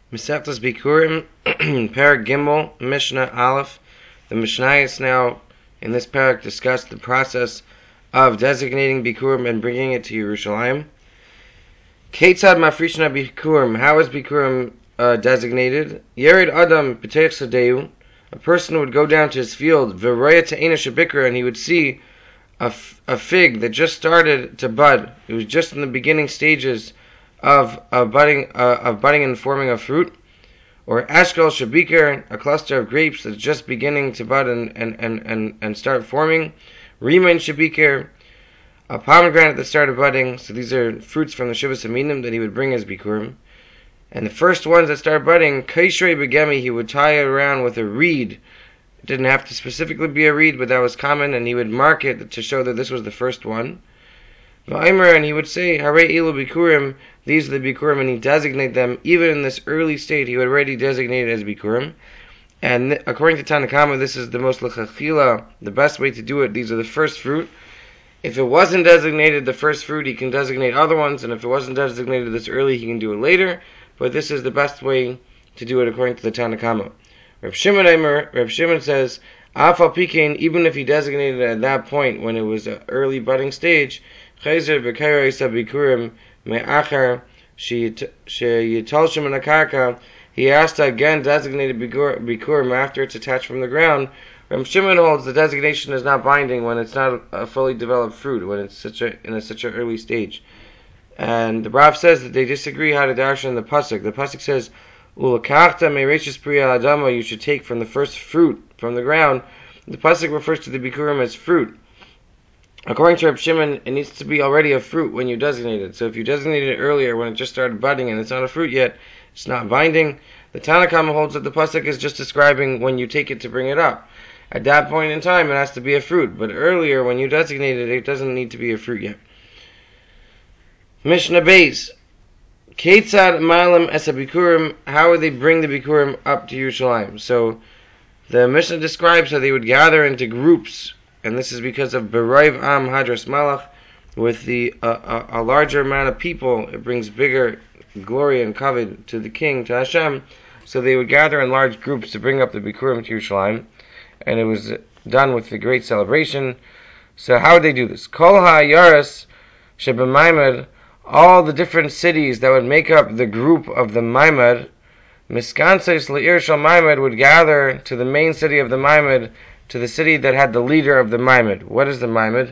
Masechtas Bikurim, Parak Gimel, Mishnah Aleph. The Mishnayos now in this parak discuss the process of designating Bikurim and bringing it to Yerushalayim. Ketzad Mafrishna Bikurim. How is Bikurim designated? Yerid Adam B'teich Sadeu. A person would go down to his field, V'roya Te'ena Shabikra, and he would see a fig that just started to bud. It was just in the beginning stages of budding and forming a fruit, or Ashkel Shabikar, a cluster of grapes that's just beginning to bud and start forming. Rimain Shabikar, a pomegranate that started budding. So these are fruits from the Shivas Aminim that he would bring as Bikurim. And the first ones that start budding, Kaishrei Begemi, he would tie it around with a reed. It didn't have to specifically be a reed, but that was common, and he would mark it to show that this was the first one. And he would say, Hare Ilu Bikurim, these are the Bikurim, and he designate them. Even in this early state, he would already designate it as Bikurim. And according to Tanakama, this is the most l'chachila, the best way to do it. These are the first fruit. If it wasn't designated the first fruit, he can designate other ones, and if it wasn't designated this early, he can do it later. But this is the best way to do it according to the Tanakama. Reb Shimon says, Afal Pikein, even if he designated it at that point when it was an early budding stage, Chayzer v'kayreisa bikurim me'achar sheyitalshim anakarka, he has to again designate bikurim after it's attached from the ground. Reb Shimon holds the designation is not binding when it's not a fully developed fruit, when it's such an early stage. And the Rav says that they disagree how to darshan the pasuk. The pasuk says, "Ulakachta me'reishis priya adama," you should take from the first fruit from the ground. The pasuk refers to the bikurim as fruit. According to Reb Shimon, it needs to be already a fruit when you designate it. So if you designated it earlier when it just started budding and it's not a fruit yet, it's not binding. The Tanakhama holds that the pasuk is just describing when you take it to bring it up. At that point in time, it has to be a fruit. But earlier, when you designated it, it doesn't need to be a fruit yet. Mishnah Beis. Ketzad Malam Esa Bikurim. How would they bring the Bikurim up to Yerushalayim? So the Mishnah describes how they would gather into groups. And this is because of Berayv Am Hadras Malach, with a larger amount of people, it brings bigger glory and kavod to the king, to Hashem. So they would gather in large groups to bring up the Bikurim to Yerushalayim, and it was done with a great celebration. So how would they do this? Kol ha'yaras sheb'maimad, all the different cities that would make up the group of the Maimad, miskanses le'ir shel Maimad, would gather to the main city of the Maimad, to the city that had the leader of the Maimad. What is the Maimad?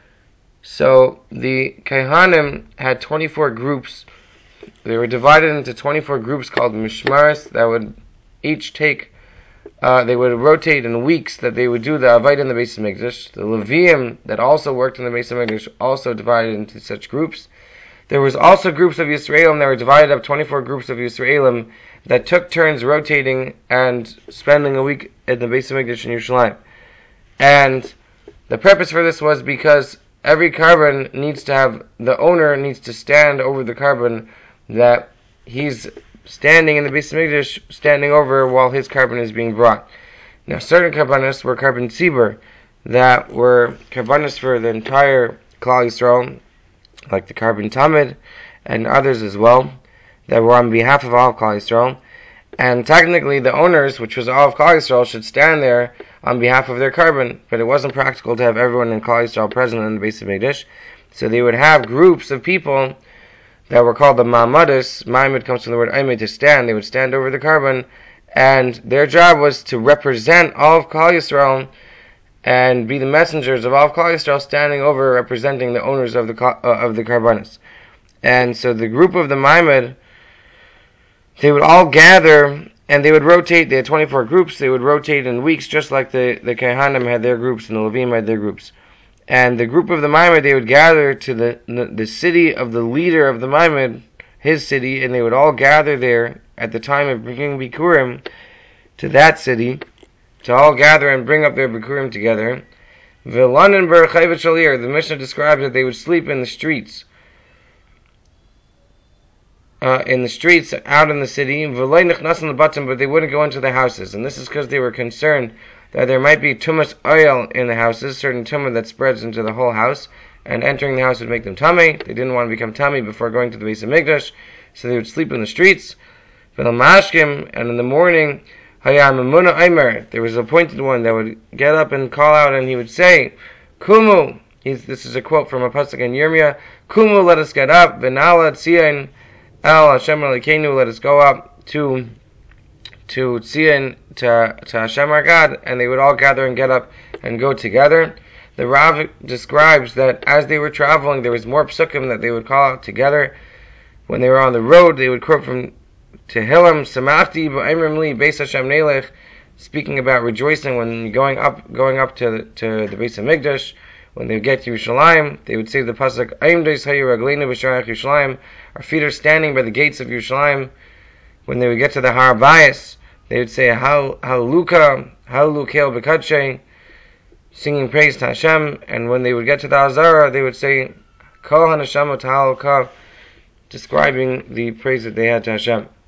So the Kehanim had 24 groups. They were divided into 24 groups called Mishmaris that would each take, they would rotate in weeks that they would do the Avodah in the Beis Hamikdash. The Leviim that also worked in the Beis Hamikdash also divided into such groups. There was also groups of Yisraelim that were divided up, 24 groups of Yisraelim that took turns rotating and spending a week at the Beis Hamikdash in Yerushalayim. And the purpose for this was because every carbon needs to have, the owner needs to stand over the carbon that he's standing in the Beis Hamikdash, standing over while his carbon is being brought. Now certain carbonis were carbon tzibur, that were carbonis for the entire Klal Yisrael, like the carbon tamid, and others as well, that were on behalf of all of Klal Yisrael. And technically the owners, which was all of Klal Yisrael, should stand there on behalf of their carbon, but it wasn't practical to have everyone in Klal Yisrael present in the Beis Hamikdash. So they would have groups of people that were called the Ma'amadas. Ma'amad comes from the word Aimed, to stand. They would stand over the carbon, and their job was to represent all of Klal Yisrael and be the messengers of all of Klal Yisrael, standing over, representing the owners of the carbonis. And so the group of the Ma'amad, they would all gather, and they would rotate. They had 24 groups. They would rotate in weeks, just like the Kehanim had their groups and the Levim had their groups. And the group of the Maimad, they would gather to the city of the leader of the Maimad, his city, and they would all gather there at the time of bringing Bikurim to that city, to all gather and bring up their Bikurim together. V'lanin b'rechayvet shalir, the Mishnah describes that they would sleep in the streets. Out in the city, but they wouldn't go into the houses. And this is because they were concerned that there might be tumas oil in the houses, certain tumah that spreads into the whole house, and entering the house would make them tummy. They didn't want to become tummy before going to the Beis Hamikdash, so they would sleep in the streets. Mashkim, and in the morning, Hayam Muna Aimer, there was an appointed one that would get up and call out, and he would say, Kumu, this is a quote from a pasuk in Yirmiyah, Kumu, let us get up, V'nala Tzion El Hashem Elokeinu, let us go up to Tzion, to Hashem our God, and they would all gather and get up and go together. The Rav describes that as they were traveling, there was more psukim that they would call out together. When they were on the road, they would quote from Tehillim, Samachti b'Amrim li Beis Hashem Nelech, speaking about rejoicing when going up to the Beis Hamikdash. When they would get to Yerushalayim, they would say the pasuk Aim Deis Hayu Ragleinu B'Sharach Yerushalayim. Our feet are standing by the gates of Yerushalayim. When they would get to the Har Bayis, they would say Hallelujah, Hallelujah B'Kadshay, singing praise to Hashem. And when they would get to the Azara, they would say Kol HaNeshama Ta'al Ka, describing the praise that they had to Hashem.